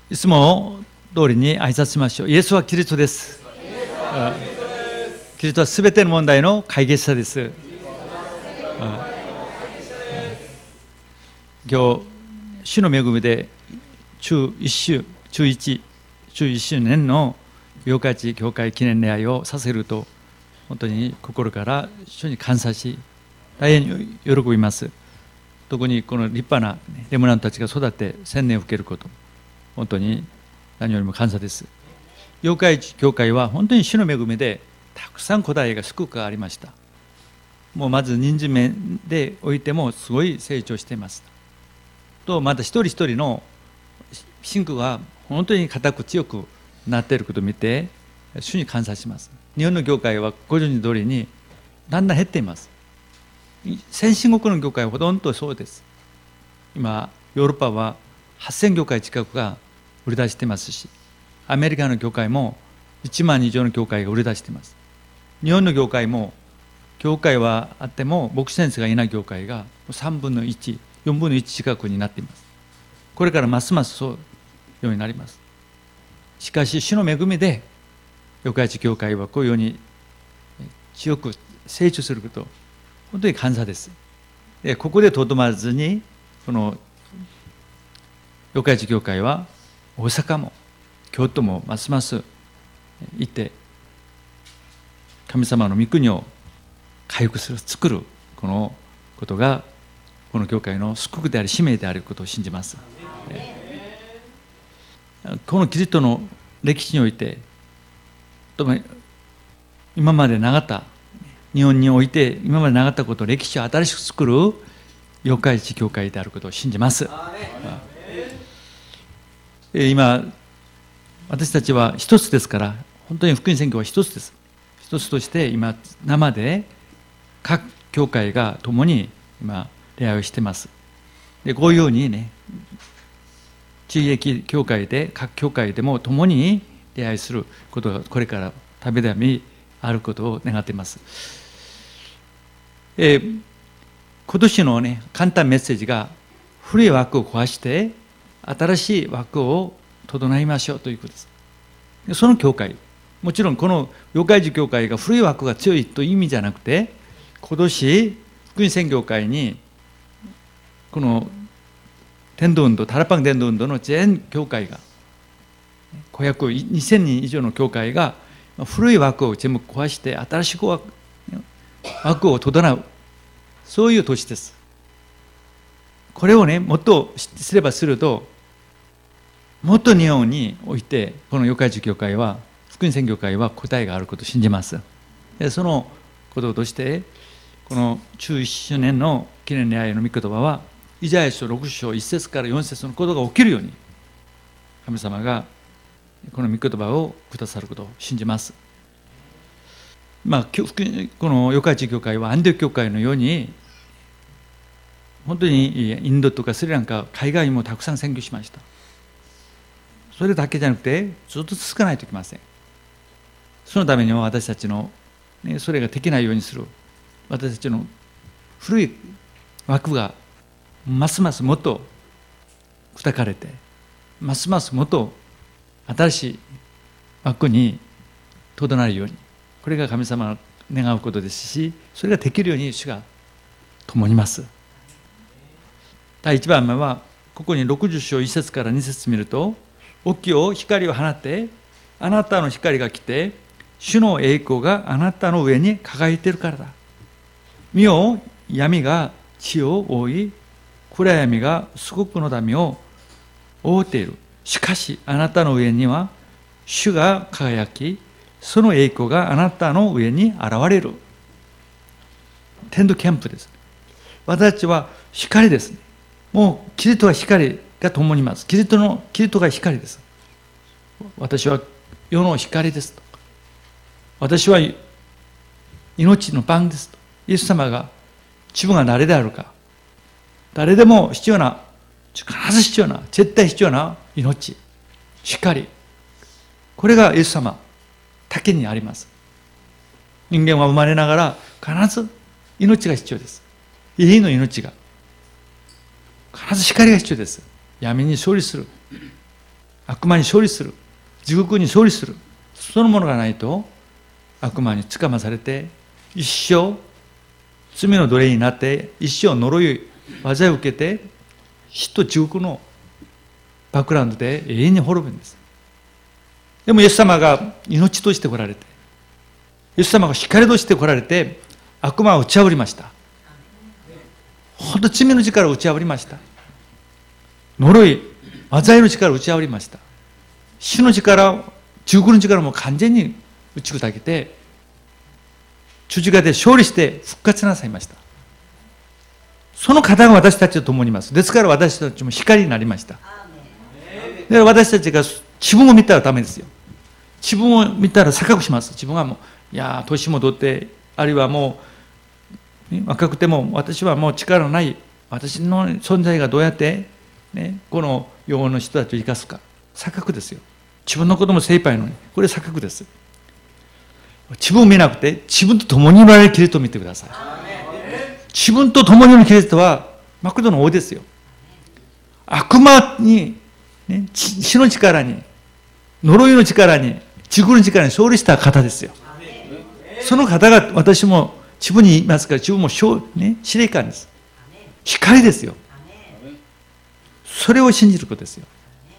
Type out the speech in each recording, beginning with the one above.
いつも通りに挨拶しましょう。イエスはキリストです。キリストはすべての問題の解決者です。今日、主の恵みで中1周年の八日市教会記念礼拝をさせると、本当に心から主に感謝し、大変喜びます。特にこの立派なレムナントたちが育って洗礼を受けること、本当に何よりも感謝です。八日市教会は本当に主の恵みでたくさん答えが少くありました。もうまず人数面でおいてもすごい成長しています。とまた一人一人の信仰が本当に固く強くなっていることを見て主に感謝します。日本の教会はご存知通りにだんだん減っています。先進国の教会はほとんどそうです。今ヨーロッパは8000教会近くが売り出していますし、アメリカの教会も1万以上の教会が売り出しています。日本の教会も教会はあっても牧師先生がいない教会が3分の1、4分の1近くになっています。これからますますそうようになります。しかし主の恵みで四日市教会はこういうように強く成長すること、本当に感謝です。ここでとどまらずに、この四日市教会は大阪も京都もますます行って神様の御国を回復する、作るこのことがこの教会の祝福であり使命であることを信じます。このキリストの歴史において今までなかった日本において今までなかったことを歴史を新しく作る四日市教会であることを信じます。今私たちは一つですから、本当に福音宣教は一つです。一つとして今生で各教会が共に今礼拝をしています。でこういうようにね、地域教会で各教会でも共に礼拝することがこれからたびたびあることを願っています。今年のね簡単メッセージが、古い枠を壊して新しい枠を整えましょうということです。その教会、もちろんこの四日市教会が古い枠が強いという意味じゃなくて、今年福音宣教会にこの伝道運動、タラパン伝道運動の全教会が約2000人以上の教会が古い枠を全部壊して新しい枠を整う、そういう年です。これをねもっとすればすると、もっと日本においてこの四日市教会は、福音宣教会は答えがあることを信じます。でそのこととしてこの中1周年の記念礼拝の御言葉は、イザヤ書6章1節から4節のことが起きるように神様がこの御言葉をくださることを信じます。この四日市教会はアンディオ教会のように本当にインドとかスリランカ、海外にもたくさん宣教しました。それだけじゃなくてずっと続かないといけません。そのためには私たちの、それができないようにする、私たちの古い枠がますますもっと砕かれて、ますますもっと新しい枠にとどまるように、これが神様が願うことですし、それができるように主が共にいます。第1番目はここに60章1節から2節見ると、起きよ光を放って、あなたの光が来て主の栄光があなたの上に輝いているからだ。見よ、闇が地を覆い、暗闇がすごくの民を覆っている。しかしあなたの上には主が輝き、その栄光があなたの上に現れる。テントキャンプです。私たちは光です。もうキリストは光が共にいます。キリストが光です。私は世の光ですと。私は命のパンですと。イエス様が自分が誰であるか、誰でも必要な、必ず必要な、絶対必要な命、光、これがイエス様だけにあります。人間は生まれながら必ず命が必要です。永遠の命が、必ず光が必要です。闇に勝利する。 悪魔に勝利する、地獄に勝利する、そのものがないと悪魔につかまされて一生罪の奴隷になって一生呪い災いを受けて死と地獄のバックグラウンドで永遠に滅ぶんです。でもイエス様が命として来られて、イエス様が光として来られて悪魔を打ち破りました。本当罪の力を打ち破りました。呪い災いの力を打ち破りました。死の力、地獄の力も完全に打ち砕けて十字架で勝利して復活なさいました。その方が私たちと共にいます。ですから私たちも光になりました。だから私たちが自分を見たらダメですよ。自分を見たら錯覚します。自分はもう、いや、年も取って、あるいはもう、若くても私はもう力のない、私の存在がどうやって、ね、この世の人たちを生かすか。錯覚ですよ。自分のことも精一杯なのに、これ錯覚です。自分を見なくて、自分と共におられるキリストを見てください。自分と共にいるキリストは、マクドの王ですよ。悪魔に、ね、死の力に、呪いの力に、地獄の力に勝利した方ですよ。その方が私も自分に言いますから、自分も司令官です。光ですよ。それを信じることですよ。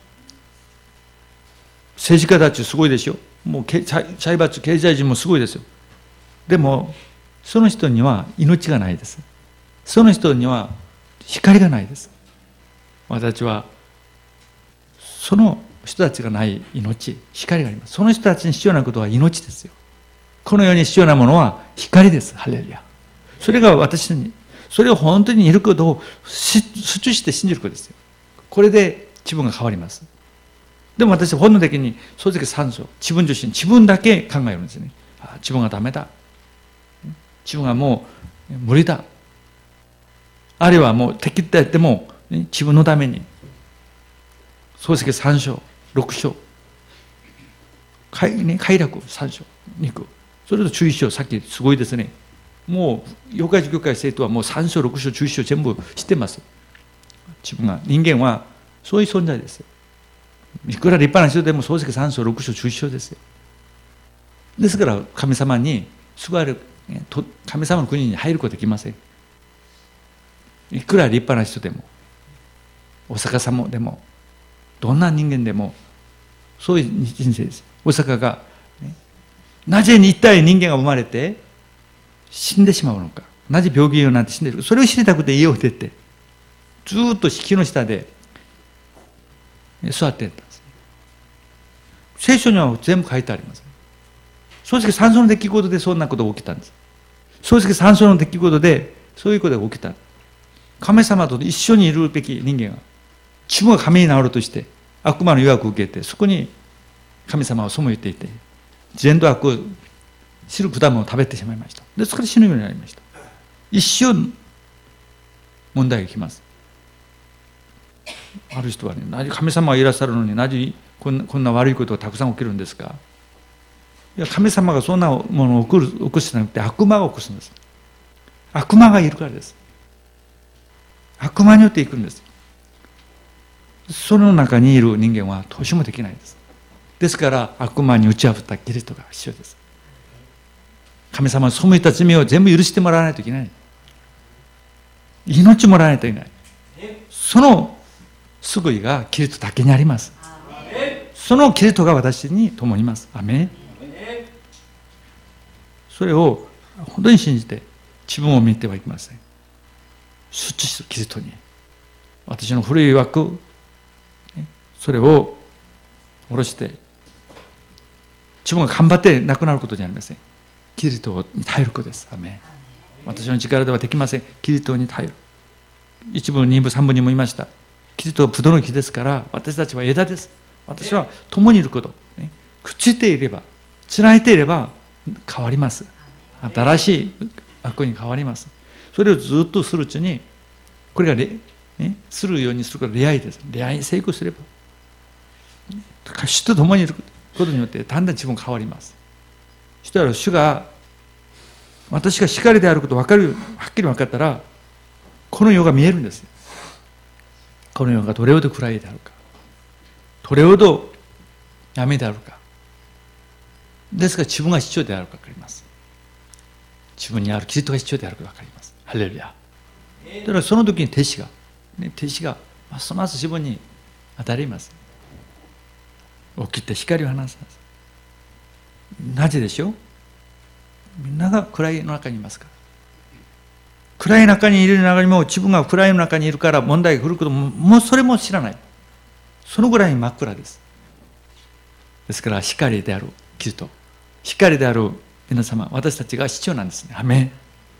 政治家たちすごいでしょ。もう財閥経済人もすごいですよ。でもその人には命がないです。その人には光がないです。私たちはその人たちがない命、光があります。その人たちに必要なことは命ですよ。この世に必要なものは光です。ハレルヤ。それが私に、それを本当にいることを主張して信じることですよ。これで自分が変わります。でも私は本能的に正直3章、自分自身、自分だけ考えるんですね。自分がダメだ。自分がもう無理だ。あるいはもう敵ってやっても、自分のために。漱石3章、6章。快楽3章、2句。それと11章、さっきすごいですね。もう、妖怪儒教会生徒はもう3章、6章、11章全部知ってます。自分が、人間はそういう存在ですよ。いくら立派な人でも漱石3章、6章、11章ですよ。ですから神様に救われる、神様の国に入ることできません。いくら立派な人でも、お釈迦様でも、どんな人間でも、そういう人生です。お釈迦が、なぜ一体人間が生まれて死んでしまうのか。なぜ病気になって死んでいるか。それを知りたくて家を出て、ずっと木の下で座っていたんです。聖書には全部書いてあります。漱石3章の出来事でそんなことが起きたんです。漱石3章の出来事でそういうことが起きた。神様と一緒にいるべき人間が自分が神になろうとして悪魔の誘惑を受けて、そこに神様を背いていて善と悪を知る果物を食べてしまいました。ですから死ぬようになりました。一瞬問題が来ます。ある人はね、なぜ神様がいらっしゃるのになぜこんな悪いことがたくさん起きるんですか。いや、神様がそんなものを起こしてなくて悪魔が起こすんです。悪魔がいるからです。悪魔によって行くんです。その中にいる人間はどうしようもできないです。ですから悪魔に打ち破ったキリストが必要です。神様の背いた罪を全部許してもらわないといけない。命もらわないといけない。その救いがキリストだけにあります。そのキリストが私に共にいます。アメン。それを本当に信じて自分を見てはいけません。出地するキリストに私の古い枠、それを下ろして自分が頑張ってなくなることじゃありません。キリストに頼ることです。アメン。私の力ではできません。キリストに頼る。一部、二部、三部にも言いました。キリストはブドウの木ですから私たちは枝です。私は共にいること、くっついていれば、つないでいれば変わります。新しい悪に変わります。それをずっとするうちに、これがするようにするから出会いです。出会いに成功すれば、主と共にいることによってだんだん自分が変わります。そしたら主が、私が光であることをはっきり分かったら、この世が見えるんですよ。この世がどれほど暗いであるか、 どれほど闇であるか。ですから自分が必要であるか分かります。自分にあるキリストが必要であるか分かります。ハレルヤ。だからその時に弟子がますます自分に当たります。起きて光を放すんです。なぜでしょう。みんなが暗いの中にいますから。暗い中にいる中にも自分が暗いの中にいるから問題が来ることも、もうそれも知らない。そのぐらい真っ暗です。ですから光であるキリスト、光である皆様、私たちが必要なんですね。アメン。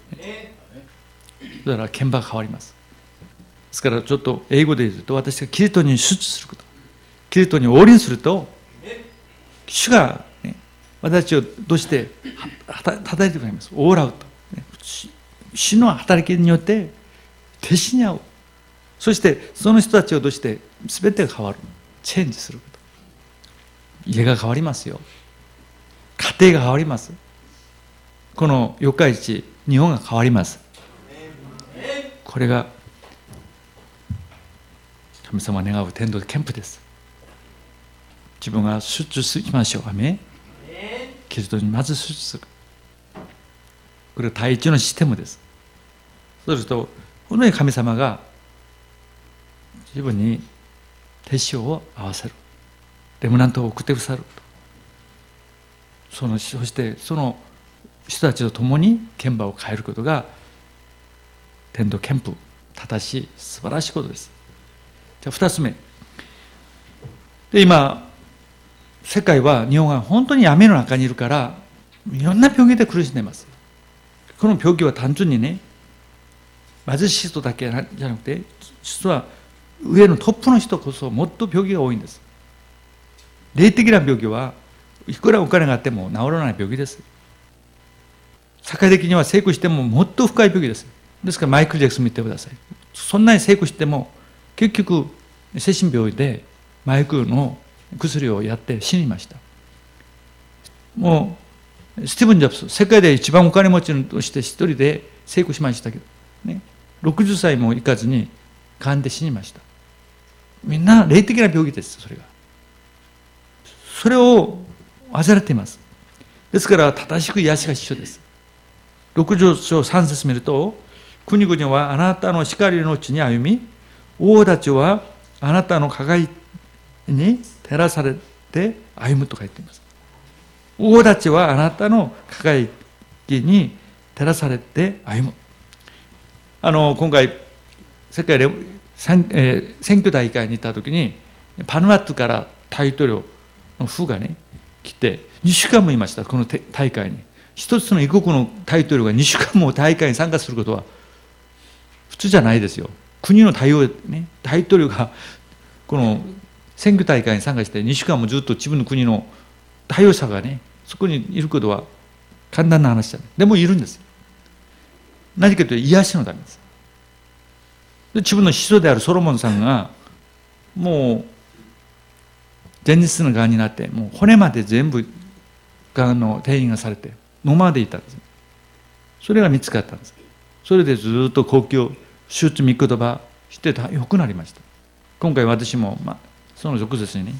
だから鍵盤が変わります。ですからちょっと英語で言うと、私がキリストに出すること、キリストに応臨すると、主が、ね、私たちをどうして叩いてくれます。オールアウト。主の働きによって弟子に会う。そしてその人たちをどうして全てが変わる。チェンジすること。家が変わりますよ。家庭が変わります。この四日市、日本が変わります。これが神様が願う天道憲法です。自分が出主しましょう。アメン。キリストにまず出主する。これは第一のシステムです。そうすると本当に神様が自分に弟子を合わせる。レムナントを送ってくださる。そしてその人たちと共に鍵盤を変えることが天道憲法、正しい素晴らしいことです。じゃあ2つ目で、今世界は日本が本当に闇の中にいるからいろんな病気で苦しんでいます。この病気は単純にね、貧しい人だけじゃなくて、実は上のトップの人こそもっと病気が多いんです。霊的な病気はいくらお金があっても治らない病気です。社会的には成功してももっと深い病気です。ですからマイクル・ジャクソン見てください。そんなに成功しても結局精神病で麻薬の薬をやって死にました。もうスティーブン・ジョブズ、世界で一番お金持ちとして一人で成功しましたけどね、60歳もいかずに癌で死にました。みんな霊的な病気です。それを患っています。ですから正しく癒しが必要です。60章3節見ると、国々はあなたの光のうちに歩み、王たちはあなたの輝きに照らされて歩むと書いています。王たちはあなたの輝きに照らされて歩む。今回世界で選挙大会に行った時にパヌアトゥから大統領の夫がね来て2週間もいました。この大会に一つの異国の大統領が2週間も大会に参加することは普通じゃないですよ。国の大統領がこの選挙大会に参加して2週間もずっと自分の国の大統者がねそこにいることは簡単な話じゃない。でもいるんです。何かというと癒しのためです。で自分の師匠であるソロモンさんがもう前日のがんになってもう骨まで全部がんの転移がされてノマでいたんです。それが見つかったんです。それでずっと呼吸手術見言葉して良くなりました。今回私も、その翌日にね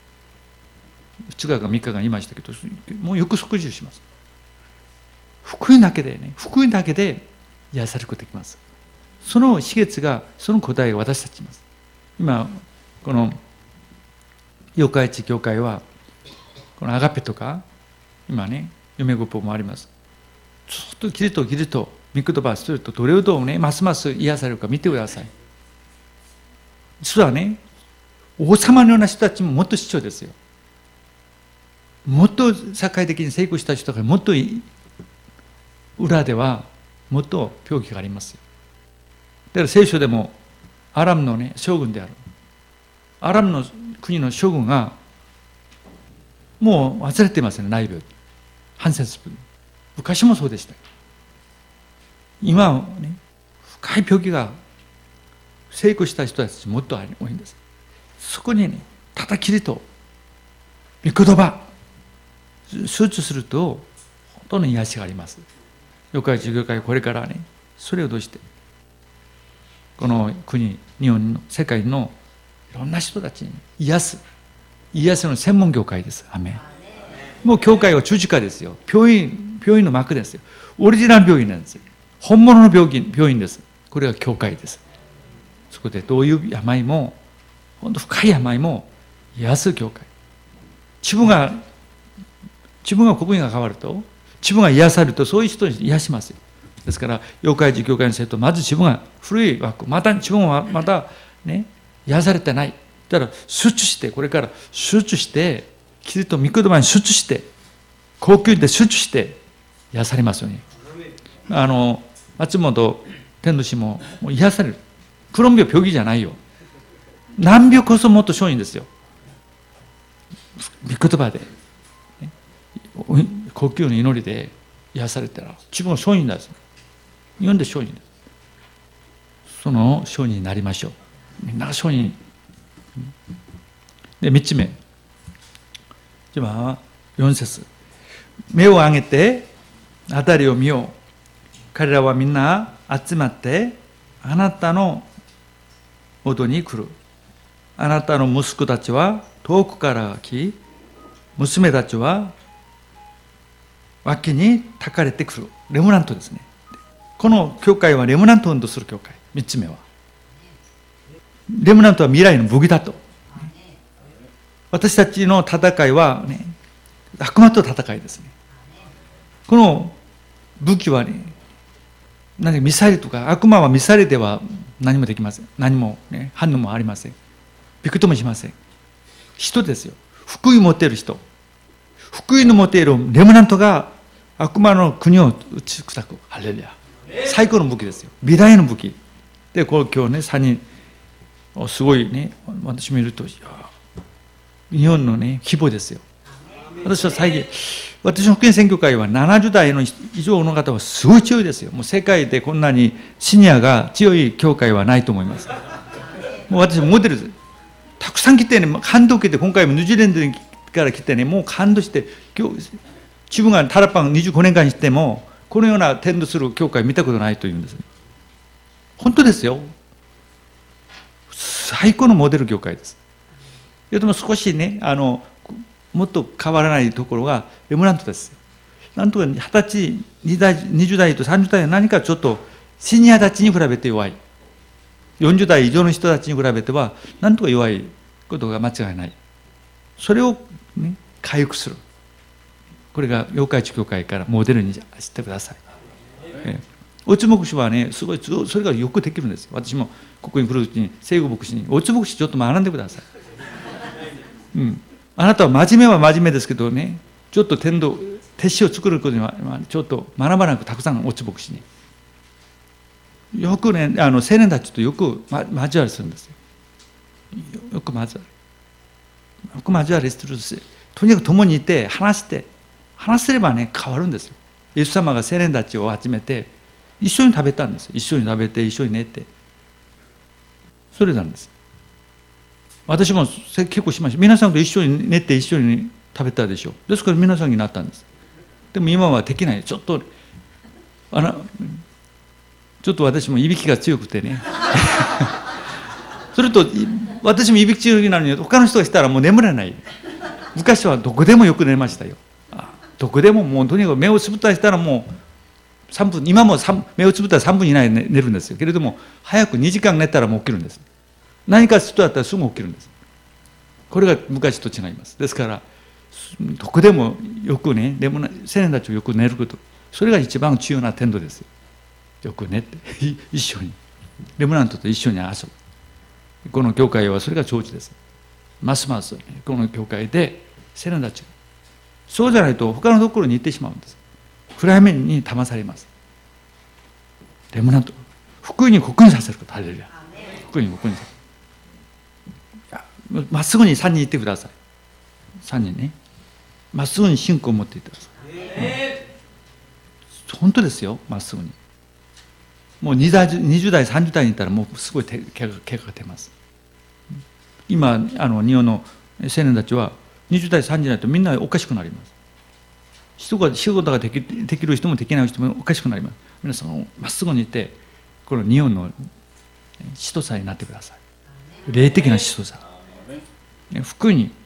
2日か3日間いましたけど、もうよく食事をします。福音だけで癒されることができます。その秘訣が、その答えが私たちにいます。今この四日市教会はこのアガペとか今ね夢ごっぽもあります。ずっとキリスト御言葉をするとどれほどねますます癒されるか見てください。実はね王様のような人たちももっと必要ですよ。もっと社会的に成功した人がもっと裏ではもっと病気がありますよ。だから聖書でもアラムのね将軍であるアラムの国の将軍がもう忘れてますね、内病。ハンセンス分。昔もそうでした。今はね、深い病気が成功した人たちもっと多いんです。そこにね、ただきりと御言葉、集中すると本当の癒しがあります。四日市教会これからね、それをどうしてこの国、日本の世界のいろんな人たちに癒す癒せの専門業界です。アメン。もう教会は十字架ですよ。病院の幕ですよ。オリジナル病院なんですよ。本物の病院です。これが教会です。そこでどういう病も、本当深い病も癒す教会。自分が国民が変わると、自分が癒されると、そういう人に癒しますよ。ですから、妖怪寺教会の生徒、まず自分が古い枠、また自分はまたね、癒されてない。だから、出して、これから出して、キリスト御言葉に出して、高級で出して癒されますように。松本天童氏も癒される。クロン病気じゃないよ。難病こそもっと商品ですよ。御言葉で、ね、高級の祈りで癒されたら自分は商品です。読んで商品です。その商人になりましょう。みんなが商人。で、3つ目。じゃあ4節。目を上げて辺りを見よう。彼らはみんな集まってあなたの元に来る。あなたの息子たちは遠くから来、娘たちは脇にたかれてくる。レムナントですね。この教会はレムナントを運動する教会。3つ目はレムナントは未来の武器だと。私たちの戦いは、ね、悪魔と戦いですね。この武器はね、ミサイルとか、悪魔はミサイルでは何もできません。何も、ね、反応もありません。びくともしません。人ですよ。福音を持っている人。福音の持っているレムナントが悪魔の国を打ち砕く。ハレルヤ。最高の武器ですよ。美大の武器。で、今日ね、3人、すごいね、私見ると、日本のね、規模ですよ。私の福音宣教会は70代の以上の方はすごい強いですよ。もう世界でこんなにシニアが強い教会はないと思います。もう私モデルです。たくさん来てね、感動を受けて、今回もニュージーランドから来てね、もう感動して、自分がタラパン25年間にしても、このような伝道する教会見たことないというんです。本当ですよ。最高のモデル教会です。でも少しね、もっと変わらないところがレムナントです。なんとか20歳、20代と30代は何かちょっとシニアたちに比べて弱い。40代以上の人たちに比べてはなんとか弱いことが間違いない。それを、ね、回復する。これが妖怪地教会からモデルにしてください。大津牧師はね、すごいそれがよくできるんですよ。私もここに来るうちに聖子牧師に大津牧師ちょっと学んでください。あなたは真面目は真面目ですけどね、ちょっと手詩を作ることにはちょっと学ばなくたくさん大津牧師に。よくね、青年たちとよく交わりするんですよ。よく交わりするんです。とにかく共にいて話せればね、変わるんですよ。イエス様が青年たちを集めて一緒に食べたんですよ。一緒に食べて一緒に寝て、それなんです。私も結構しました。皆さんと一緒に寝て一緒に食べたでしょう。ですから皆さんになったんです。でも今はできない。ちょっと私もいびきが強くてねそれと私もいびき強くなるのに他の人がしたらもう眠れない。昔はどこでもよく寝ましたよ。どこでももうとにかく目をつぶったりしたらもう3分、今も目をつぶったら3分以内に寝るんですよ。けれども早く2時間寝たらもう起きるんです。何か人だったらすぐ起きるんです。これが昔と違います。ですからどこでもよくね、でも青年たちをよく寝ること、それが一番重要な天道ですよ。よく寝て一緒にレムナントと一緒に遊ぶ。この教会はそれが長寿です。ますますこの教会で青年たちがそうじゃないと他のところに行ってしまうんです。暗闇に騙されます。レムナント、福音に刻印させること。ハレルヤ。福音に刻印させる。まっすぐに3人行ってください。3人ね、まっすぐに信仰を持っていってください。本当ですよ。まっすぐに。もう20代30代にいたらもうすごい怪我が出ます。今日本の青年たちは20代30代になるとみんなおかしくなります。仕事ができる人もできない人もおかしくなります。皆さんまっすぐにいて、この日本の指導者になってください。霊的な指導者。福音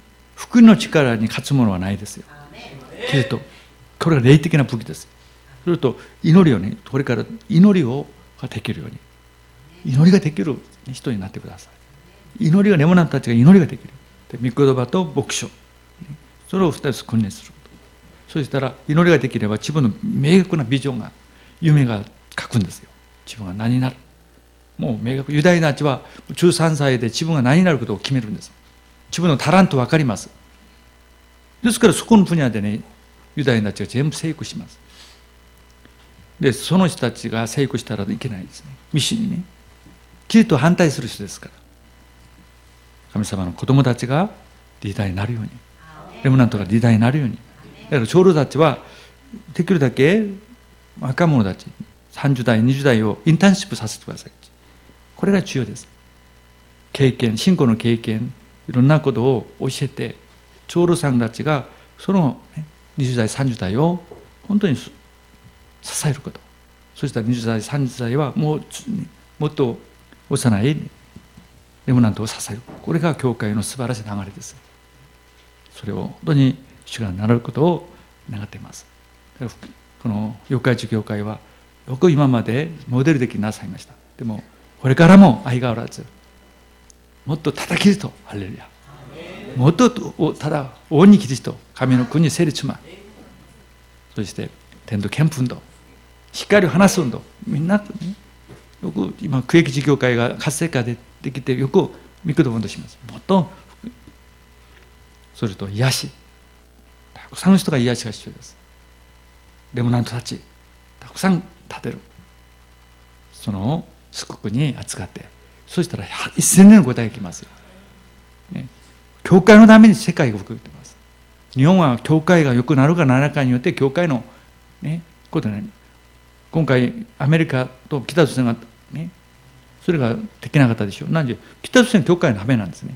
福音の力に勝つものはないですよ。キリスト、これが霊的な武器です。それと祈りをね、これから祈りができるように、祈りができる人になってください。祈りが、レモナントたちが祈りができる。で、御言葉と牧書、それを2つ訓練する。そしたら祈りができれば自分の明確なビジョンが、夢が書くんですよ。自分が何になる。もう明確。ユダヤ人たちは13歳で自分が何になることを決めるんです。自分のタラント分かります。ですからそこの分野でね、ユダヤ人たちが全部成功します。で、その人たちが成功したらいけないですね。ミッションにね。キリストを反対する人ですから。神様の子供たちがリーダーになるように、レムナントがリーダーになるように。だから長老たちはできるだけ若者たち、30代、20代をインターンシップさせてください。これが重要です。経験、信仰の経験、いろんなことを教えて、長老さんたちがその20代、30代を本当に支えること。そしたら20代、30代はもっと幼いレムナントを支える。これが教会の素晴らしい流れです。それを本当に主がなることを願っています。この四日市教会はよく今までモデル的になさいました。でもこれからも相変わらずもっとただキリスト、ハレルヤ、もっとただ大にキリスト、神の国成立ま、そして伝道憲運動、光を話す運動、みんな、ね、よく今区域事業会が活性化できてよく御言葉運動します。もっとそれと癒したくさんの人が癒しが必要です。レムナントたちたくさん立てる、その祝福に扱って、そしたら1000年の答えが来ますよ、ね、教会のために世界が動いています。日本は教会が良くなるかならないかによって教会の、ね、ことになる。今回アメリカと北朝鮮が、ね、それができなかったでしょう。なんで北朝鮮教会のためなんですね。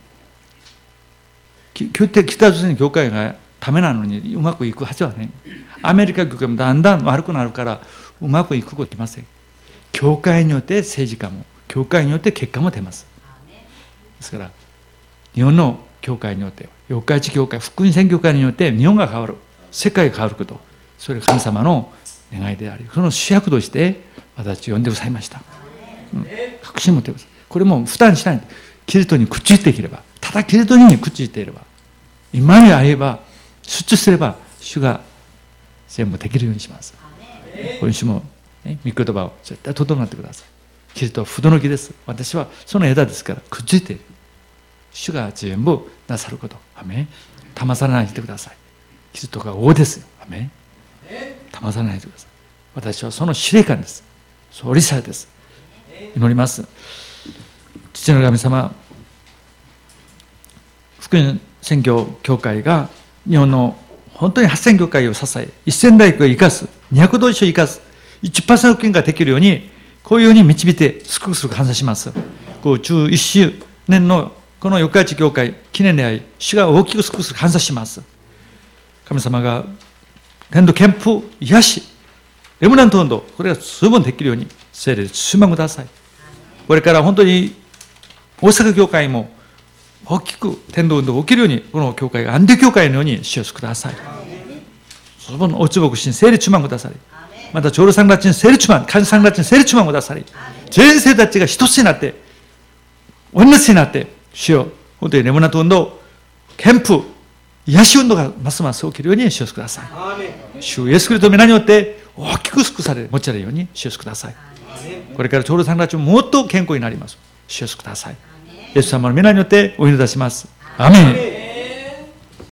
北朝鮮教会がためなのにうまくいくはずはね。アメリカ教会もだんだん悪くなるからうまくいくこと出ません。教会によって政治家も、教会によって結果も出ます。ですから日本の教会によって、四日市教会、福音宣教会によって日本が変わる、世界が変わること、それが神様の願いであり、その主役として私を呼んでくださいました。確信持ってください。これも負担しない。キリストにくっついていければ、ただキリストにくっついていれば、今に会えば、出張すれば主が全部できるようにします。今週も、ね、御言葉を絶対整ってください。キリストは不動の木です。私はその枝ですからくっついている。主が全部なさること。アメン。騙されないでください。キリストが王ですよ。アメン。騙されないでください。私はその司令官です。総理者です。祈ります。父の神様、福音宣教協会が日本の本当に8000教会を支え、1000大工を生かす、200同士を生かす、1% 金ができるように、こういうように導いてすぐ感謝します。11周年のこの四日市教会記念であり、主が大きくすぐ感謝します。神様が伝道憲法、癒し、レムナント運動、これが十分できるように聖霊で充満ください。これから本当に大阪教会も大きく伝道運動が起きるように、この教会が安定教会のように主をください。十分おつぼくしに聖霊充満ください。また長老さんたちに聖霊充満、患者さんたちに聖霊充満ください。全生たちが一つになって、同じになって、主よ、本当にレムナント運動、憲法、癒し運動がますます起きるように主をください。主イエスキリストの皆によって大きく祝福され、持ちられるように主をください。これから長老さんたちももっと健康になります。主をください。イエス様の皆によってお祈りいたします。アメン。